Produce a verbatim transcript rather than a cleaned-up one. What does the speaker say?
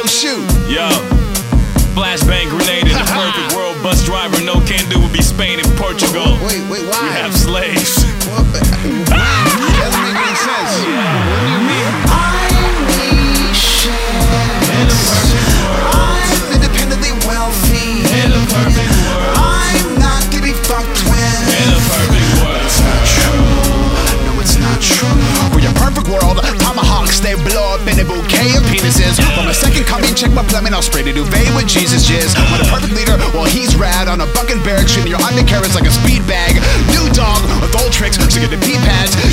Oh shoot. Yo, flashbang grenade in the perfect world. Bus driver, no can do would be Spain and Portugal. Wait, wait, why? We have slaves. What the? That doesn't make any sense. What do you mean? I'm independently wealthy. In a perfect world. I'm not to be fucked with. In a perfect world. It's not true. No, it's not true. For your perfect world, tomahawks, they blow up in a bouquet of penises. For my second coming, check my plumbing, I'll spray the duvet with Jesus jizz. With a perfect leader, well he's rad. On a bucket barracks, treating your undercarriage like a speed bag. New dog with old tricks, so get the pee pads.